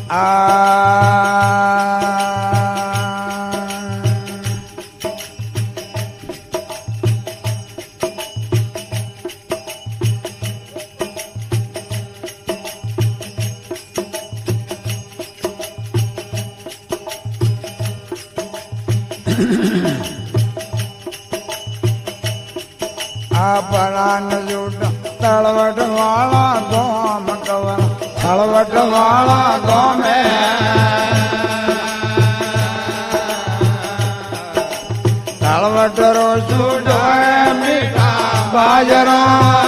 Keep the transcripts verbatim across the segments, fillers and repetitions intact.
आ अपरान जुट तड़वट वाला गोम कवर तड़वट वाला गोम तड़वट रो सूट मीठा बाजरा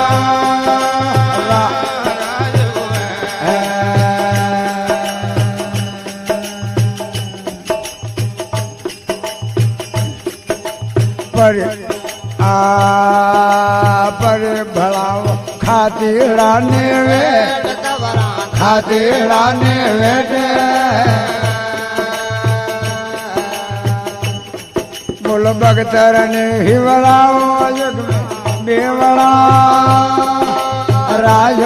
पर आ पर भलाव खातीराने वेट खातीराने वेट बोल भगतर ने हिवलाओ जग में बेवड़ा राज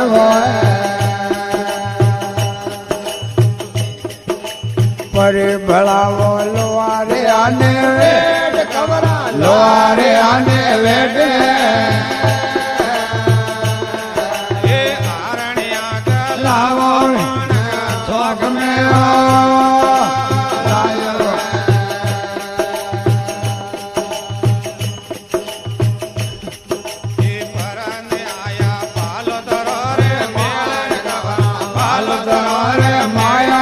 पर भलाव लोहारे आने वेट लोहारे आने वेटे ये आरण्या लावो शौक में ये परने आया पालो दरो रे मेल पालो दरो रे माया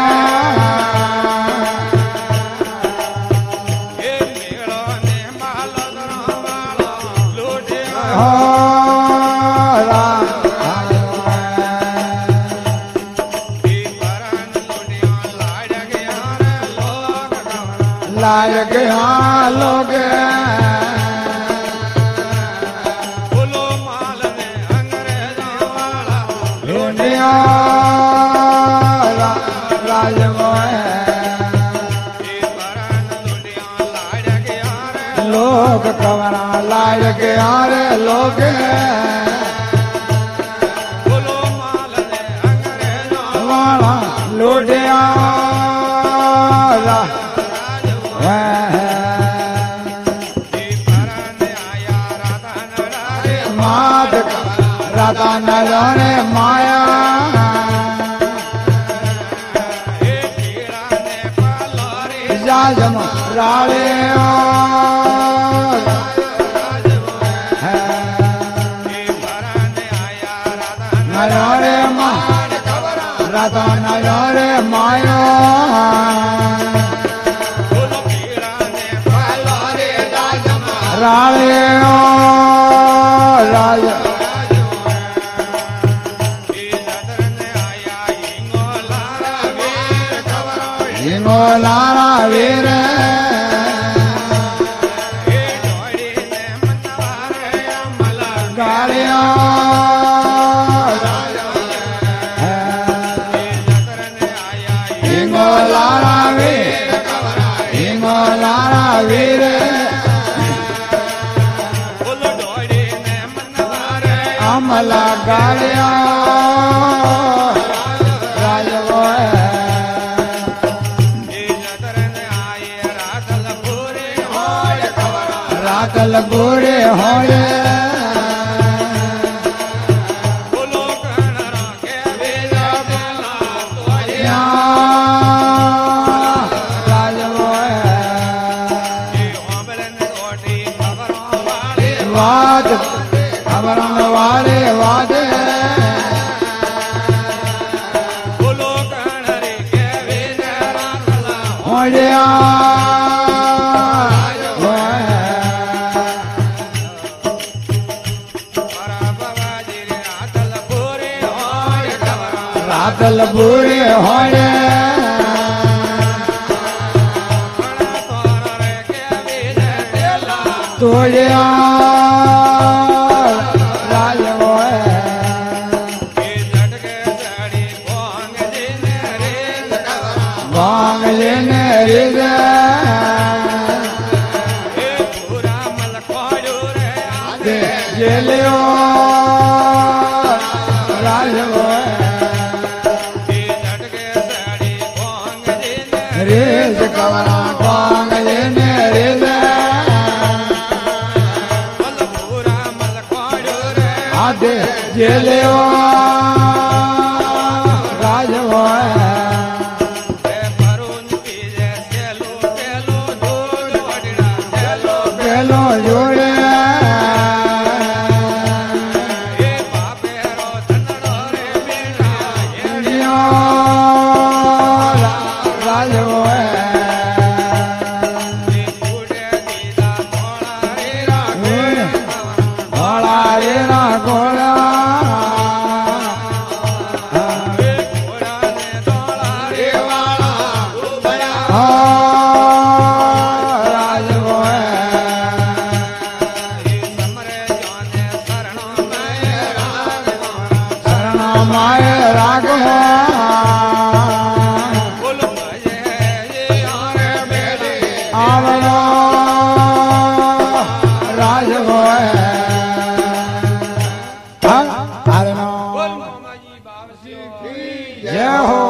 लायक यहाँ लोग बोलो माल में अंग्रेजों वाला दुनिया राज लोग कवरा लायक यारे लोग बोलो माल में अंग्रेजों वाला लुटिया राधा नजारे माया जाजम राले नजारे मा राधा नजारे माया राले राज लारा वीर गाड़िया हिंगो लारा वीर हिंगो लारा वीर अमला गाड़िया रातल बूढ़े होए बोलो कणरा के बेला बेला तोया राजवोए ये ओबलन कोटी खबरों वाले वाद खबरों वाले वाद बोलो कणरे के बेला रातल होया रातल बूढ़े होए तोया राज होए भांग लेने रिज जेलियो राज होए खेलो राज होए खेलो जोड़े राज होए भोला रे ना गोला राज होए शरण माए राग आवनो राज होए हर हर जय हो।